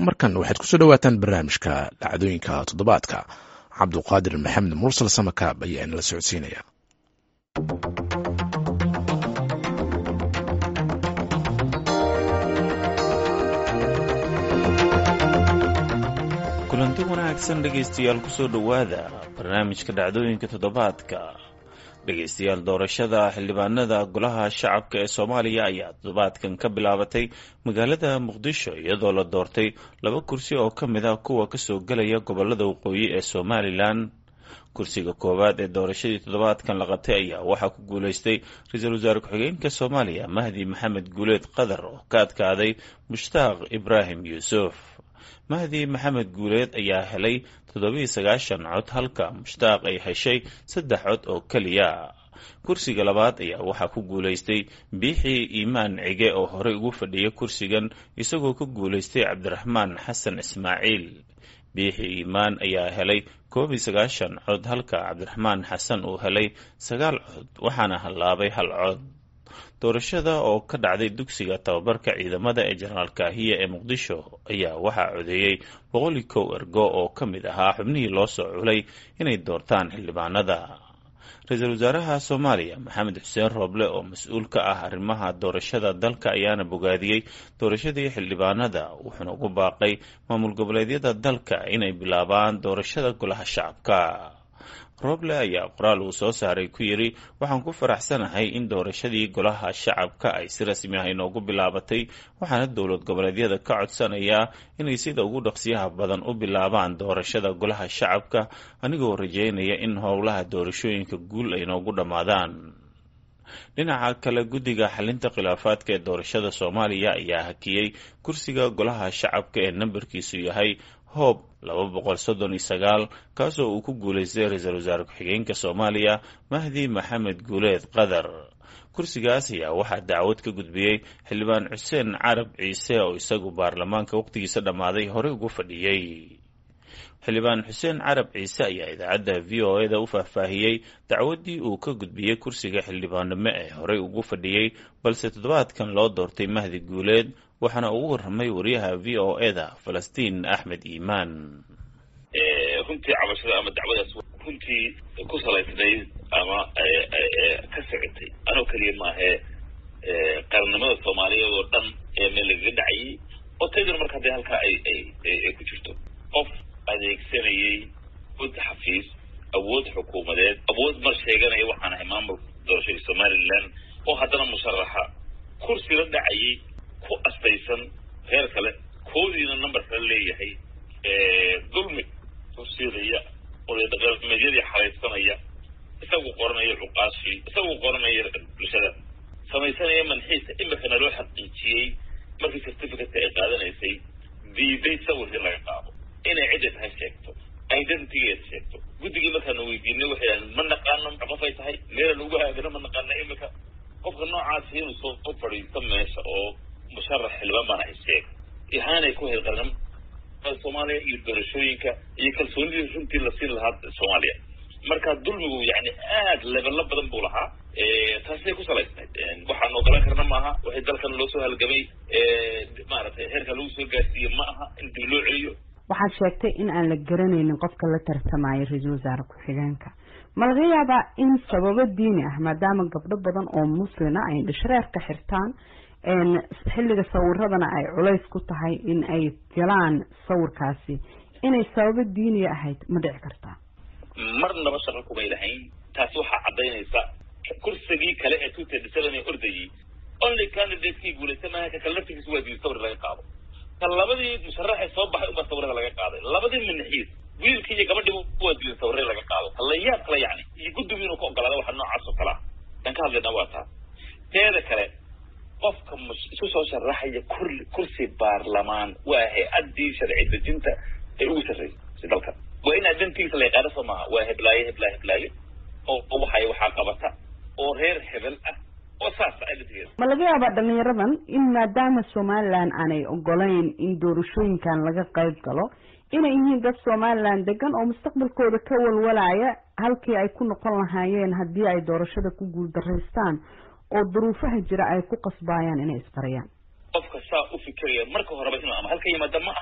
markan waxaad ku soo dhawaataan barnaamijka dhacdooyinka toddobaadka. cabduqaadir maxamed mursal samakaab ayaa inala socodsiinaya. kulanti wanaagsan dhegaystayaal kusoo dhowaada barnaamijka dhacdooyinka toddobaadka. dhegaystayaal, doorashada xildhibaanada golaha shacabka ee Soomaaliya ayaa toddobaadkan ka bilaabatay magaalada Muqdisho iyadoo la doortay 2 kursi oo ka mid ah kuwa ka soo galaya gobolada waqooyi ee Somaliland. kursiga koowaad ee doorashadii toddobaadkan la qabtay ayaa waxaa ku guuleystay ra'iisul wasaare ku-xigeenka Soomaaliya Mahdi Maxamed Guuleed Qadar oo ka adkaaday Mushtaaq Ibraahim Yuusuf. Mahdi Maxamed Guuleed ayaa helay 97 cod halka Mushtaaq ay heshay 3 cod oo kaliya. kursiga labaad ayaa waxaa ku guuleystay Biixi Iimaan Cige oo horey ugu fadhiyay kursigan isagoo ku guuleystay Cabdiraxmaan Xasan Ismaaciil. Biixi Iimaan ayaa helay 91 cod halka Cabdiraxmaan Xasan uu helay 9 cod waxaana halaabay 1 cod. doorashada oo ka dhacday dugsiga tababarka ciidamada ee General Kaahiya ee Muqdisho ayaa waxaa codeeyay 101 ergo oo ka mid ahaa xubnihii loo soo culay inay doortaan xildhibaanada. ra'iisul wasaaraha Soomaaliya Maxamed Xuseen Rooble oo mas'uul ka ah arrimaha doorashada dalka ayaana bogaadiyay doorashadii xildhibaanada wuxuuna ugu baaqay maamul goboleedyada dalka inay bilaabaan doorashada golaha shacabka. Rooble ayaa qoraal uu soo saaray ku yiri waxaan ku faraxsanahay in doorashadii golaha shacabka ay si rasmi ah inoogu bilaabatay waxaana dowlad goboleedyada ka codsanaya inay sida ugu dhaqsiyaha badan u bilaabaan doorashada golaha shacabka anigoo rajeynaya in howlaha doorashooyinka guul ay noogu dhamaadaan. dhinaca kale, guddiga xalinta khilaafaadka ee doorashada Soomaaliya ayaa hakiyay kursiga golaha shacabka ee nambarkiisu yahay hoob 239 kaasoo uu ku guuleystay ra'iisul wasaare ku-xigeenka Soomaaliya Mahdi Maxamed Guuleed Qadar. kursigaas ayaa waxaa dacwad ka gudbiyay xildhibaan Xuseen Carab Ciise oo isagu baarlamaanka waqtigiisa dhamaaday horey ugu fadhiyay. xildhibaan Xuseen Carab Ciise ayaa idaacadda VOA-da u faahfaahiyay dacwaddii uu ka gudbiyay kursiga xildhibaannimo ee horey ugu fadhiyay balse toddobaadkan loo doortay Mahdi Guuleed waxaana ugu warramay wariyaha VOA-da Falastiin Axmed Iimaan. runtii cabashada ama dacwadaas runtii ku salaysnayd ama ka socotay anoo kaliya maahee qarannimada Soomaaliyeed oo dhan ee meel lagaga dhacayay oo tayduna marka haddii halkaa ay ku jirto qof adeegsanayay awood xafiis, awood xukuumadeed, awood mar sheeganaya waxaan ahay maamulka doorashada Somaliland oo haddana musharaxa kursi la dhacayay ku astaysan heer kale koodiina number kale leeyahay dulmi kursiidaya oo dhaqameedyadii xalaysanaya isagu qoranaya cuqaashi isagu qoranaya bulshada samaysanaya manxiisa imikana loo xaqiijiyey markii certificate ay qaadanaysay diiday sawirkii laga qaado inay cidda tahay sheegto identitygeeda sheegto. guddigii markaanu weydiinay waxay yidhahdeen ma naqaano qof ay tahay meelan ugu haagana ma naqaana imika qofka noocaasi inuu soo fadhiisto meesha oo musharax xildhibaan baan ahay sheeg ihaanay ku hel qarannimada Soomaaliya iyo doorashooyinka iyo kalsoonidii runtii la siin lahaa Soomaaliya. marka dulmigu yacni aad levello badan buu lahaa taasay ku salaysnayd waxaan ogolaan karna maaha waxay dalkan loo soo halgamay maaragtay heerka lagu soo gaarsiiyey ma aha in dib loo celiyo. waxaad sheegtay in aan la garanaynin qofka la tartamayo ra'iisul wasaare ku-xigeenka. ma laga yaabaa in sababo diini ah maadaama gabdho badan oo muslina ay dhashreerka xirtaan xilliga sawiradana ay culays ku tahay in ay galaan sawirkaasi inay sababo diini ahayd ma dhici kartaa? marnaba shaqo kumay lahayn. taasi waxaa caddaynaysa kursigii kale ee 237 ee ordayay only candidate-kii guulaysta maaha ka kale laftigiisa waa diiday sawir laga qaado. labadii musharaxay soo baxay uma sawirada laga qaaday. labadii manaxiis wiilkii iyo gabadhii waa diiday sawirada laga qaado. la yaab kale yacni iyo guddigu inuu ka ogolaado waxa noocaas oo kale ah dan ka hadlayna waa taas. teeda kale qofka isu soo sharaxaya kursi baarlamaan waa hay-addii sharci dejinta ee ugu sarreysay dalka. waa in identitygiisa la yaqaano soo maaha waa heblaaye oo waxaa qabata oo reer hebel ah oo saas identitygeeda. ma laga yaabaa dhalinyaradan in maadaama Somaliland aanay ogolayn in doorashooyinkan laga qayb galo inay yihiin dad Somaliland degan oo mustaqbalkooda ka walwalaya halkii ay ku noqon lahaayeen haddii ay doorashada ku guuldareystaan oo duruufaha jira ay ku qasbayaan inay isqariyaan? qofka saa u fikiraya marka horeba inuu ama halka yimaado ma aha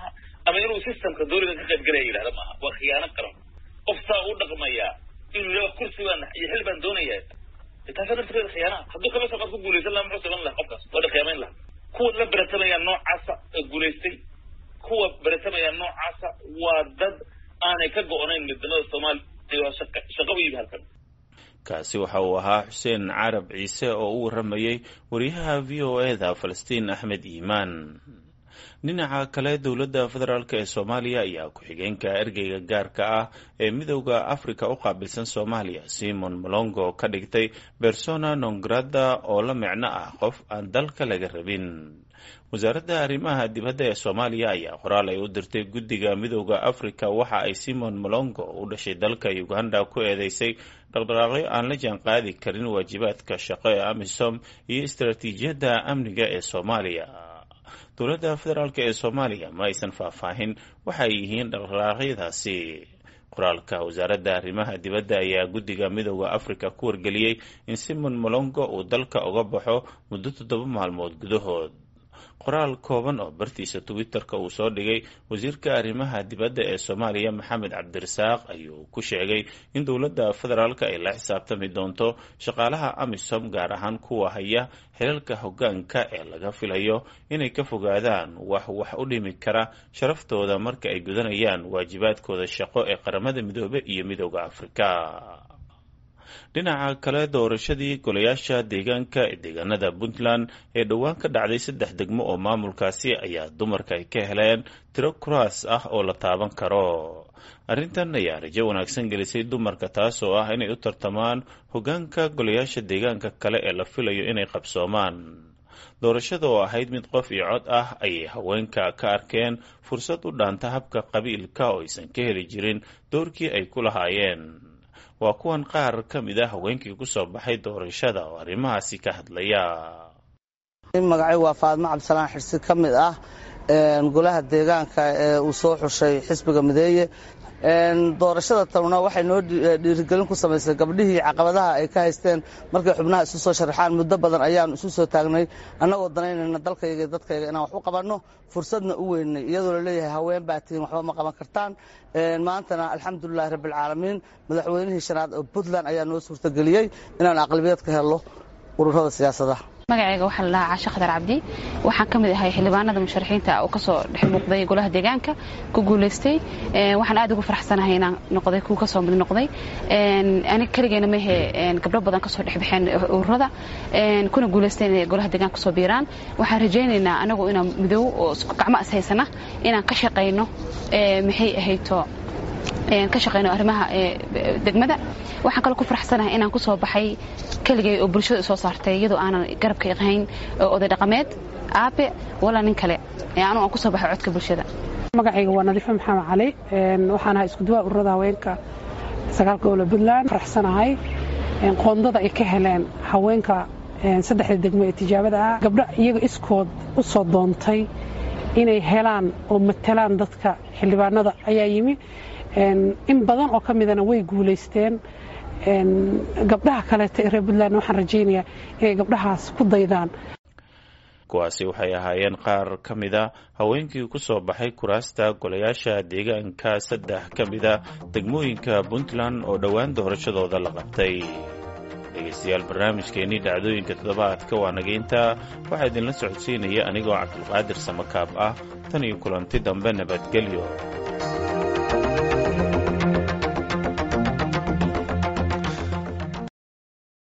ama inuu systemka dawladda ka qayb galaya yidhahda maaha waa khiyaano qaran qof saa u dhaqmayaa inuu leeyahay kursi baan iyo xil baan doonayaa taasa nafteeda khiyaana hadduu kama soo ku guulaysan lahaa muxuu saban lahaa qofkaas waa la khiyaamayn lahaa kuwa la baratamaya noocaasa guulaystay kuwa baratamaya noocaasa waa dad aanay ka go-onayn midnimada soomaaliya shaqo u yimi halkan kaasi waxa uu ahaa xuseen carab ciise oo u waramayay wariyaha v o e-da falastiin axmed iimaan dhinaca kale dowladda federaalk ee soomaaliya ayaa ku-xigeenka ergeyga gaarka ah ee midowda africa u qaabilsan soomaaliya simon malongo ka dhigtay persona non grata oo la micno ah qof aan dalka laga rabin wasaaradda arrimaha dibadda ee soomaaliya ayaa qoraal ay u dirtay guddiga midowda africa waxa ay simon malongo u dhashay dalka uganda ku eedeysay dhaqdhaqaaqyo aan la jaan qaadi karin waajibaadka shaqo ee amisom iyo istaraatiijiyadda amniga ee soomaaliya dowladda federaalk ee soomaaliya ma aysan faahfaahin waxay yihiin dhaqdhaqaaqyadaasi qoraalka wasaaradda arrimaha dibadda ayaa guddiga midowda africa ku wargeliyey in simon malongo uu dalka uga baxo muddo 7 maalmood gudahood qoraal kooban oo bartiisa Twitter-ka uu soo dhigay wasiirka arrimaha dibadda ee Soomaaliya Maxamed Cabdirasaaq ayuu ku sheegay in dowladda federaalka ay la xisaabtami doonto shaqaalaha AMISOM gaar ahaan kuwa haya xilalka hoggaanka ee laga filayo inay ka fogaadaan wax u dhimi kara sharaftooda marka ay gudanayaan waajibaadkooda shaqo ee qaramada midoobay iyo midowga Afrika. dhinaca kale doorashadii golayaasha deegaanka ee deegaanada Puntland ee dhawaan ka dhacday 3 degmo oo maamulkaasi ayaa dumarka ay ka heleen tiro kuraas ah oo la taaban karo. arrintan ayaa rajo wanaagsan gelisay dumarka taas oo ah inay u tartamaan hoggaanka golayaasha deegaanka kale ee la filayo inay qabsoomaan. doorashada oo ahayd mid qof iyo cod ah ayay haweenka ka arkeen fursad u dhaanta habka qabiilka oo aysan ka heli jirin doorkii ay ku lahaayeen. waa kuwan qaar ka mid ah haweenkii ku soo baxay doorashada oo arrimahaasi ka hadlaya. magacay waa Faadmo Cabdisalaan Xirsi ka mid ah golaha deegaanka ee uu soo xushay xisbiga Mideeye. doorashada taluna waxay noo dhiirigelin ku samaysay gabdhihii caqabadaha ay ka haysteen markay xubnaha isu soo sharaxaan muddo badan ayaan isu soo taagnay annagoo danaynayna dalkayga iyo dadkayga inaan wax u qabanno fursadna u weynay iyadoo la leeyahay haween baa tihiin waxba ma qaban kartaan. maantana alxamdulillahi rabbil caalamiin madaxweynihii shanaad oo Puntland ayaa noo suurtageliyey inaan aqlabiyad ka helo ururada siyaasadaha. magacayga waxaa la dhahaa Caasha Khadar Cabdi waxaan ka mid ahay xildhibaanada musharaxiinta oo ka soo dhex muuqday golaha deegaanka ku guuleystay. waxaan aad ugu faraxsanahay inaan noqday ku ka soo mid noqday. aniga kaligeena ma ahe gabdho badan ka soo dhex baxeen ururada kuna guuleysteen golaha deegaanka soo biiraan. waxaan rajaynaynaa anagu inaan midow oo gacmo is haysana inaan ka shaqeyno maxay ahayto ka shaqeyno arrimaha degmada. waxaan kale ku faraxsanahay inaan ku soo baxay kaligay oo bulshada soo saartay iyadoo aanan garabka ahayn oday dhaqameed aabe wala nin kale aan ku soo baxay codka bulshada. magacayga waa Nadiif Maxamed Cali waxaan ahay isku duwaa ururada haweenka sagaalka oo Puntland. faraxsanahay qoondada ay ka heleen haweenka 3 degmo ee tijaabada ah gabdho iyaga iskood u soo doontay inay helaan oo matalaan dadka xildhibaanada ayaa yimi. in badan oo ka midana way guuleysteen. gabdhaha kale ee reer Puntland waxaan rajaynayaa inay gabdhahaas ku daydaan. kuwaasi waxay ahaayeen qaar ka mid ah haweenkii ku soo baxay kuraasta golayaasha deegaanka 3 ka mid ah degmooyinka Puntland oo dhawaan doorashadooda la qabtay. dhegeystayaal barnaamijkeennii dhacdooyinka toddobaadka waa nageynta waxaa idinla socodsiinaya anigoo Cabdulqaadir Samakaab ah tan iyo kulanti dambe nabadgelyo.